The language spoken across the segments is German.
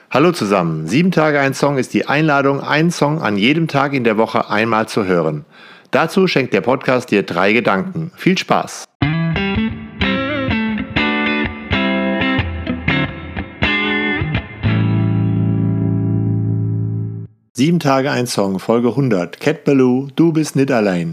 Hallo zusammen, 7 Tage ein Song ist die Einladung, einen Song an jedem Tag in der Woche einmal zu hören. Dazu schenkt der Podcast dir 3 Gedanken. Viel Spaß! Sieben Tage ein Song, Folge 100. Cat Ballou, du bist nicht allein.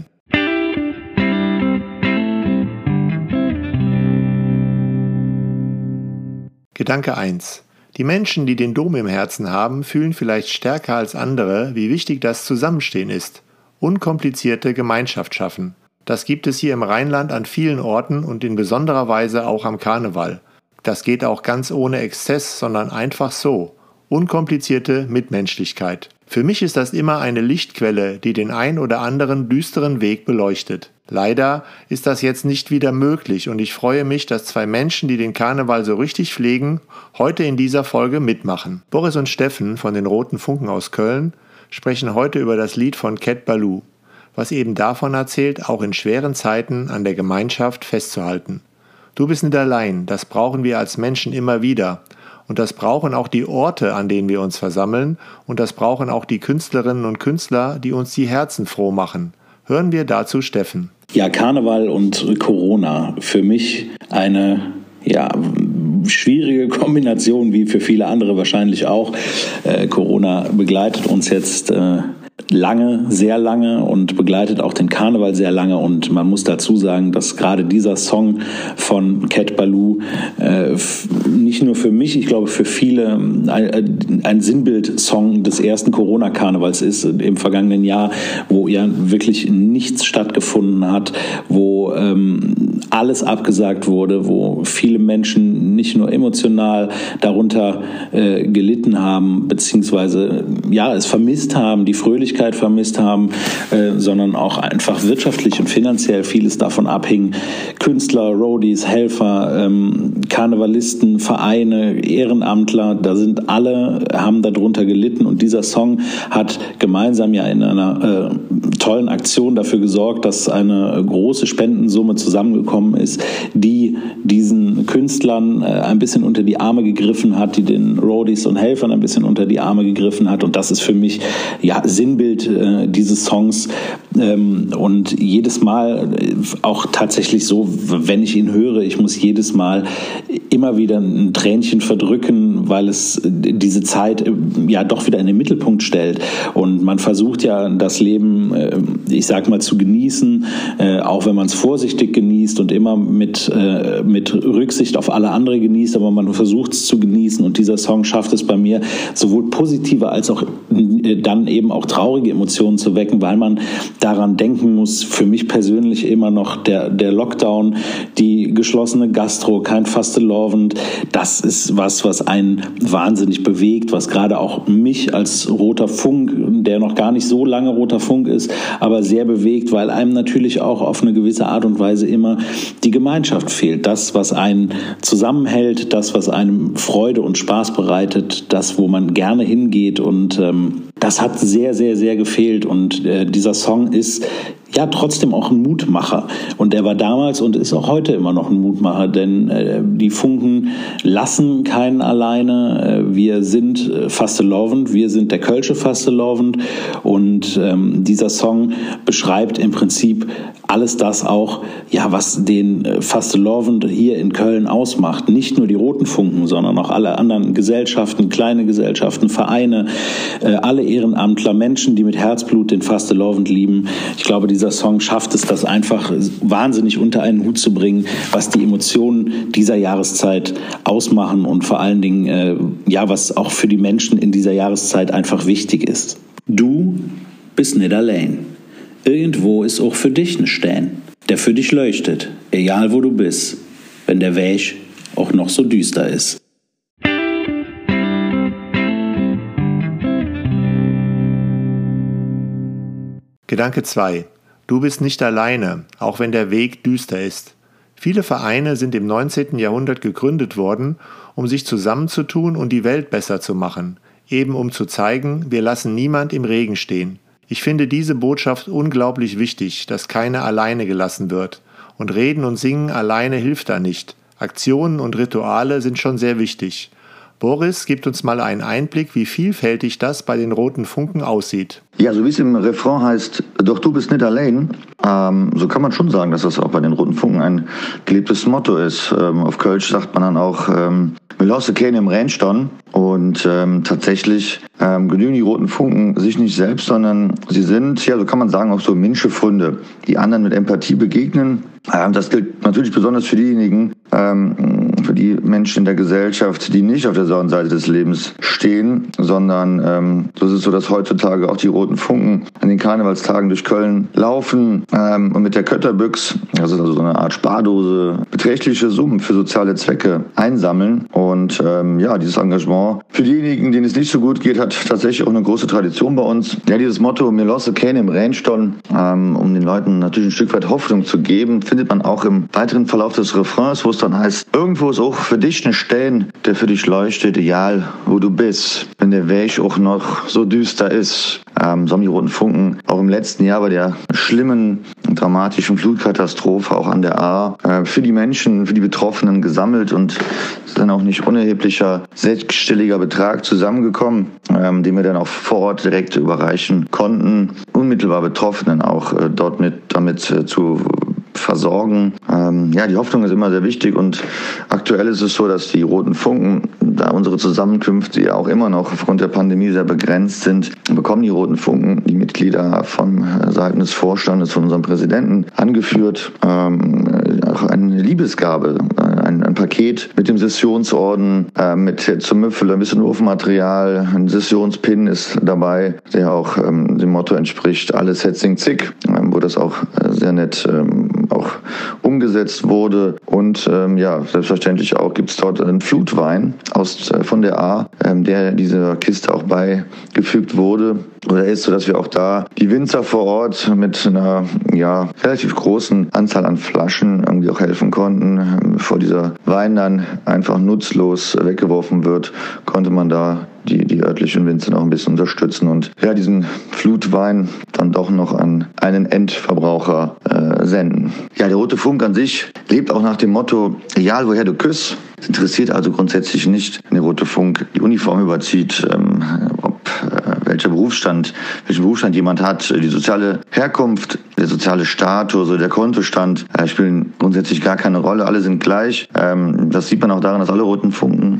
Gedanke 1. Die Menschen, die den Dom im Herzen haben, fühlen vielleicht stärker als andere, wie wichtig das Zusammenstehen ist. Unkomplizierte Gemeinschaft schaffen. Das gibt es hier im Rheinland an vielen Orten und in besonderer Weise auch am Karneval. Das geht auch ganz ohne Exzess, sondern einfach so. Unkomplizierte Mitmenschlichkeit. Für mich ist das immer eine Lichtquelle, die den ein oder anderen düsteren Weg beleuchtet. Leider ist das jetzt nicht wieder möglich und ich freue mich, dass 2 Menschen, die den Karneval so richtig pflegen, heute in dieser Folge mitmachen. Boris und Steffen von den Roten Funken aus Köln sprechen heute über das Lied von Cat Ballou, was eben davon erzählt, auch in schweren Zeiten an der Gemeinschaft festzuhalten. Du bist nicht allein, das brauchen wir als Menschen immer wieder. Und das brauchen auch die Orte, an denen wir uns versammeln, und das brauchen auch die Künstlerinnen und Künstler, die uns die Herzen froh machen. Hören wir dazu Steffen. Ja, Karneval und Corona. Für mich eine schwierige Kombination, wie für viele andere wahrscheinlich auch. Corona begleitet uns jetzt lange, sehr lange und begleitet auch den Karneval sehr lange. Und man muss dazu sagen, dass gerade dieser Song von Cat Ballou nicht nur für mich, ich glaube für viele ein Sinnbild-Song des ersten Corona-Karnevals ist im vergangenen Jahr, wo ja wirklich nichts stattgefunden hat, wo alles abgesagt wurde, wo viele Menschen nicht nur emotional darunter gelitten haben, beziehungsweise es vermisst haben, die Fröhlichkeit vermisst haben, sondern auch einfach wirtschaftlich und finanziell vieles davon abhing. Künstler, Roadies, Helfer, Karnevalisten, Vereine, Ehrenamtler, haben darunter gelitten und dieser Song hat gemeinsam ja in einer tollen Aktion dafür gesorgt, dass eine große Spendensumme zusammengekommen ist, die diesen Künstlern ein bisschen unter die Arme gegriffen hat, die den Roadies und Helfern ein bisschen unter die Arme gegriffen hat und das ist für mich Sinnbild dieses Songs und jedes Mal auch tatsächlich so, wenn ich ihn höre, ich muss jedes Mal immer wieder ein Tränchen verdrücken, weil es diese Zeit doch wieder in den Mittelpunkt stellt und man versucht ja das Leben, ich sag mal, zu genießen, auch wenn man es vorsichtig genießt und immer mit Rücksicht auf alle andere genießt, aber man versucht es zu genießen und dieser Song schafft es bei mir, sowohl positive als auch dann eben auch traurige Emotionen zu wecken, weil man daran denken muss, für mich persönlich immer noch der Lockdown, die geschlossene Gastro, kein Fastelovend, das ist was einen wahnsinnig bewegt, was gerade auch mich als Roter Funk, der noch gar nicht so lange Roter Funk ist, aber sehr bewegt, weil einem natürlich auch auf eine gewisse Art und Weise immer die Gemeinschaft fehlt. Das, was einen zusammenhält, das, was einem Freude und Spaß bereitet, das, wo man gerne hingeht und das hat sehr, sehr, sehr gefehlt und dieser Song ist trotzdem auch ein Mutmacher und er war damals und ist auch heute immer noch ein Mutmacher, denn die Funken lassen keinen alleine, wir sind Fastelovend, wir sind der Kölsche Fastelovend und dieser Song beschreibt im Prinzip alles das auch, was den Fastelovend hier in Köln ausmacht. Nicht nur die Roten Funken, sondern auch alle anderen Gesellschaften, kleine Gesellschaften, Vereine, alle Ehrenamtler, Menschen, die mit Herzblut den Fastelovend lieben. Ich glaube, dieser Song schafft es, das einfach wahnsinnig unter einen Hut zu bringen, was die Emotionen dieser Jahreszeit ausmachen und vor allen Dingen, was auch für die Menschen in dieser Jahreszeit einfach wichtig ist. Du bist nicht allein. Irgendwo ist auch für dich ein Stern, der für dich leuchtet, egal wo du bist, wenn der Weg auch noch so düster ist. Gedanke 2. Du bist nicht alleine, auch wenn der Weg düster ist. Viele Vereine sind im 19. Jahrhundert gegründet worden, um sich zusammenzutun und die Welt besser zu machen, eben um zu zeigen, wir lassen niemand im Regen stehen. Ich finde diese Botschaft unglaublich wichtig, dass keiner alleine gelassen wird. Und Reden und Singen alleine hilft da nicht. Aktionen und Rituale sind schon sehr wichtig. Boris gibt uns mal einen Einblick, wie vielfältig das bei den Roten Funken aussieht. Ja, so wie es im Refrain heißt, doch du bist nicht allein, so kann man schon sagen, dass das auch bei den Roten Funken ein gelebtes Motto ist. Auf Kölsch sagt man dann auch, wir lassen keinen im Rennstern. Und tatsächlich genügen die Roten Funken sich nicht selbst, sondern sie sind, ja, so kann man sagen, auch so Menschenfreunde, die anderen mit Empathie begegnen. Das gilt natürlich besonders für diejenigen, für die Menschen in der Gesellschaft, die nicht auf der Sonnenseite des Lebens stehen, sondern so ist es so, dass heutzutage auch die Roten Funken an den Karnevalstagen durch Köln laufen und mit der Kötterbüchs, das ist also so eine Art Spardose, beträchtliche Summen für soziale Zwecke einsammeln. Und ja, dieses Engagement für diejenigen, denen es nicht so gut geht, hat tatsächlich auch eine große Tradition bei uns. Ja, dieses Motto, mir losse keine im Rheinstone, um den Leuten natürlich ein Stück weit Hoffnung zu geben, findet man auch im weiteren Verlauf des Refrains, wo es dann heißt, irgendwo ist auch für dich ein Stein, der für dich leuchtet, egal wo du bist, wenn der Weg auch noch so düster ist. So haben die Roten Funken auch im letzten Jahr bei der schlimmen, dramatischen Flutkatastrophe auch an der Ahr für die Menschen, für die Betroffenen gesammelt und es ist dann auch nicht unerheblicher sechsstelliger Betrag zusammengekommen, den wir dann auch vor Ort direkt überreichen konnten, unmittelbar Betroffenen auch damit zu versorgen. Ja, die Hoffnung ist immer sehr wichtig und aktuell ist es so, dass die Roten Funken, da unsere Zusammenkünfte ja auch immer noch aufgrund der Pandemie sehr begrenzt sind, bekommen die Roten Funken, die Mitglieder von Seiten des Vorstandes, von unserem Präsidenten angeführt, auch eine Liebesgabe, ein Paket mit dem Sessionsorden, mit zum Müffel, ein bisschen Ofenmaterial, ein Sessionspin ist dabei, der auch dem Motto entspricht, alles Hetzing Zick, wo das auch sehr nett auch umgesetzt wurde. Und ja, selbstverständlich auch gibt es dort einen Flutwein von der Ahr, der dieser Kiste auch beigefügt wurde oder ist, sodass wir auch da die Winzer vor Ort mit einer relativ großen Anzahl an Flaschen irgendwie auch helfen konnten. Bevor dieser Wein dann einfach nutzlos weggeworfen wird, konnte man da die örtlichen Winzer noch ein bisschen unterstützen und ja, diesen Flutwein dann doch noch an einen Endverbraucher senden. Ja, der Rote Funk an sich lebt auch nach dem Motto, egal woher du küsst. Es interessiert also grundsätzlich nicht, wenn der Rote Funk die Uniform überzieht, welchen Berufsstand jemand hat, die soziale Herkunft, der soziale Status oder der Kontostand spielen grundsätzlich gar keine Rolle. Alle sind gleich. Das sieht man auch daran, dass alle Roten Funken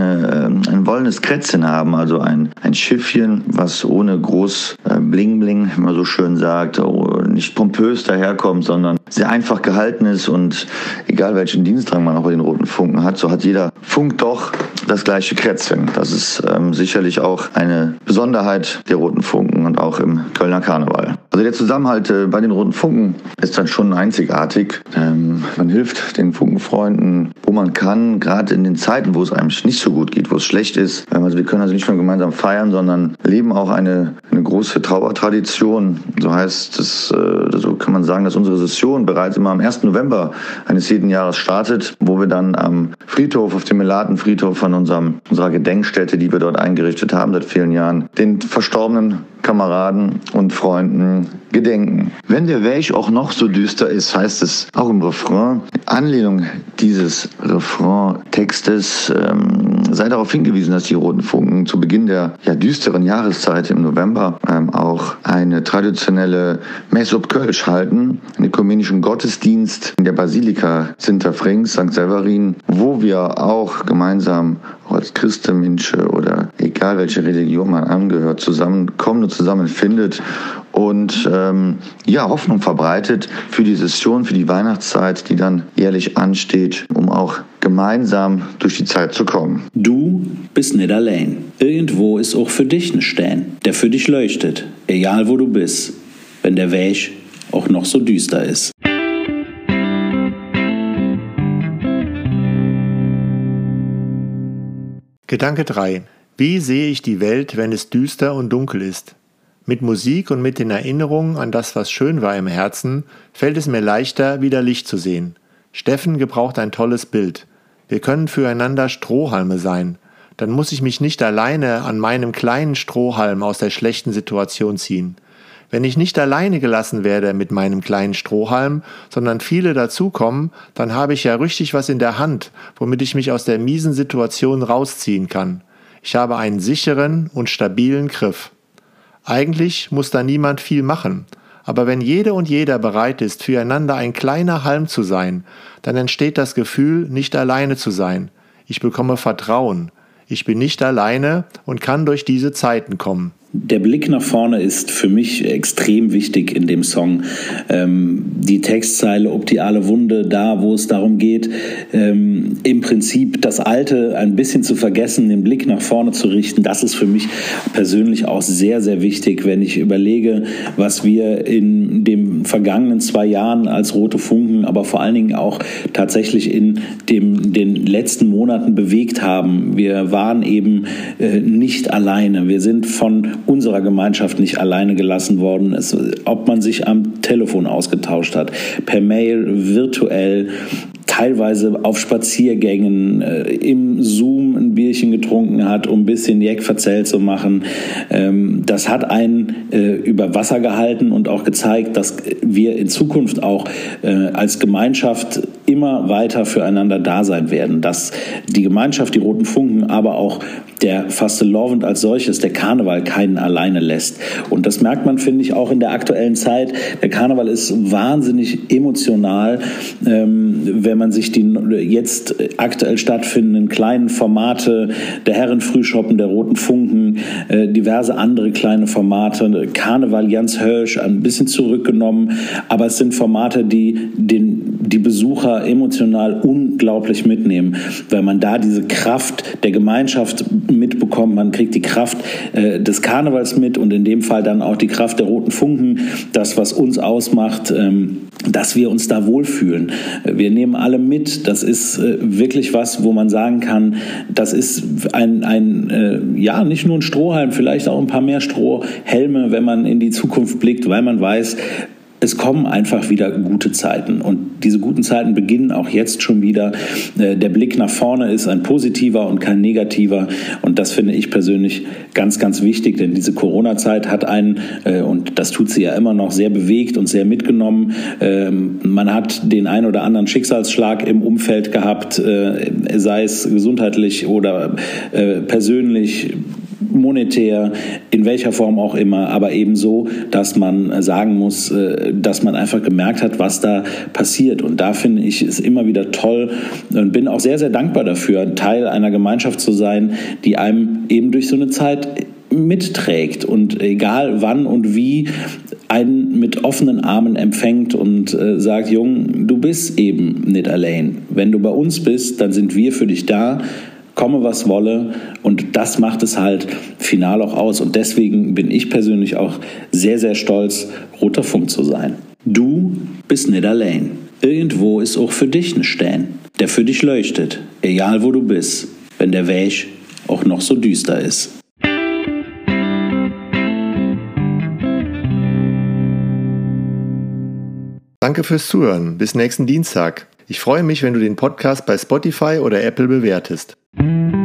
ein wollenes Krätzchen haben, also ein Schiffchen, was ohne groß Bling-Bling, wie man so schön sagt, nicht pompös daherkommt, sondern sehr einfach gehalten ist und egal welchen Dienstrang man auch bei den Roten Funken hat, so hat jeder Funk doch das gleiche Krätzchen. Das ist sicherlich auch eine Besonderheit der Roten Funken und auch im Kölner Karneval. Also der Zusammenhalt bei den Roten Funken ist dann schon einzigartig. Man hilft den Funkenfreunden, wo man kann, gerade in den Zeiten, wo es einem nicht so gut geht, wo es schlecht ist. Also wir können also nicht nur gemeinsam feiern, sondern leben auch eine große Trauertradition. So heißt es, so kann man sagen, dass unsere Session bereits immer am 1. November eines jeden Jahres startet, wo wir dann am Friedhof, auf dem Melatenfriedhof von unserer Gedenkstätte, die wir dort eingerichtet haben seit vielen Jahren, den verstorbenen Kameraden und Freunden gedenken. Wenn der Weg auch noch so düster ist, heißt es auch im Refrain, Anlehnung dieses Refrain-Textes sei darauf hingewiesen, dass die Roten Funken zu Beginn der düsteren Jahreszeit im November auch eine traditionelle Messe ob Kölsch halten, einen ökumenischen Gottesdienst in der Basilika Sinterfrings, St. Severin, wo wir auch gemeinsam als Christenmenschen oder egal welche Religion man angehört, zusammenkommen und zusammenfindet und Hoffnung verbreitet für die Session, für die Weihnachtszeit, die dann jährlich ansteht, um auch gemeinsam durch die Zeit zu kommen. Du bist nicht allein. Irgendwo ist auch für dich ein Stein, der für dich leuchtet, egal wo du bist, wenn der Weg auch noch so düster ist. Gedanke 3. Wie sehe ich die Welt, wenn es düster und dunkel ist? Mit Musik und mit den Erinnerungen an das, was schön war im Herzen, fällt es mir leichter, wieder Licht zu sehen. Steffen gebraucht ein tolles Bild. Wir können füreinander Strohhalme sein. Dann muss ich mich nicht alleine an meinem kleinen Strohhalm aus der schlechten Situation ziehen. Wenn ich nicht alleine gelassen werde mit meinem kleinen Strohhalm, sondern viele dazukommen, dann habe ich ja richtig was in der Hand, womit ich mich aus der miesen Situation rausziehen kann. Ich habe einen sicheren und stabilen Griff. Eigentlich muss da niemand viel machen, aber wenn jede und jeder bereit ist, füreinander ein kleiner Halm zu sein, dann entsteht das Gefühl, nicht alleine zu sein. Ich bekomme Vertrauen. Ich bin nicht alleine und kann durch diese Zeiten kommen. Der Blick nach vorne ist für mich extrem wichtig in dem Song. Die Textzeile "Optiale Wunde", da wo es darum geht, im Prinzip das Alte ein bisschen zu vergessen, den Blick nach vorne zu richten, das ist für mich persönlich auch sehr, sehr wichtig, wenn ich überlege, was wir in den vergangenen 2 Jahren als Rote Funken, aber vor allen Dingen auch tatsächlich in den letzten Monaten bewegt haben. Wir waren eben nicht alleine. Wir sind von unserer Gemeinschaft nicht alleine gelassen worden. Ob man sich am Telefon ausgetauscht hat, per Mail, virtuell, teilweise auf Spaziergängen, im Zoom ein Bierchen getrunken hat, um ein bisschen Jeckverzähl zu machen. Das hat einen über Wasser gehalten und auch gezeigt, dass wir in Zukunft auch als Gemeinschaft immer weiter füreinander da sein werden. Dass die Gemeinschaft, die Roten Funken, aber auch der Fastelovend als solches, der Karneval, keinen alleine lässt. Und das merkt man, finde ich, auch in der aktuellen Zeit. Der Karneval ist wahnsinnig emotional, wenn man sich die jetzt aktuell stattfindenden kleinen Formate, der Herrenfrühschoppen, der Roten Funken, diverse andere kleine Formate, Karneval Jans Hösch, ein bisschen zurückgenommen, aber es sind Formate, die die Besucher emotional unglaublich mitnehmen, weil man da diese Kraft der Gemeinschaft mitbekommt, man kriegt die Kraft des Karnevals mit und in dem Fall dann auch die Kraft der Roten Funken, das, was uns ausmacht, dass wir uns da wohlfühlen. Wir nehmen alle mit, das ist wirklich was, wo man sagen kann, das ist ja, nicht nur ein Strohhalm, vielleicht auch ein paar mehr Strohhelme, wenn man in die Zukunft blickt, weil man weiß, es kommen einfach wieder gute Zeiten und diese guten Zeiten beginnen auch jetzt schon wieder. Der Blick nach vorne ist ein positiver und kein negativer und das finde ich persönlich ganz, ganz wichtig, denn diese Corona-Zeit hat einen, und das tut sie ja immer noch, sehr bewegt und sehr mitgenommen. Man hat den ein oder anderen Schicksalsschlag im Umfeld gehabt, sei es gesundheitlich oder persönlich, monetär, in welcher Form auch immer, aber eben so, dass man sagen muss, dass man einfach gemerkt hat, was da passiert. Und da finde ich es immer wieder toll und bin auch sehr, sehr dankbar dafür, Teil einer Gemeinschaft zu sein, die einem eben durch so eine Zeit mitträgt und egal wann und wie einen mit offenen Armen empfängt und sagt, Jung, du bist eben nicht allein. Wenn du bei uns bist, dann sind wir für dich da, komme was wolle und das macht es halt final auch aus und deswegen bin ich persönlich auch sehr, sehr stolz, Roter Funk zu sein. Du bist nicht allein. Irgendwo ist auch für dich ein Stern, der für dich leuchtet, egal wo du bist, wenn der Weg auch noch so düster ist. Danke fürs Zuhören. Bis nächsten Dienstag. Ich freue mich, wenn du den Podcast bei Spotify oder Apple bewertest.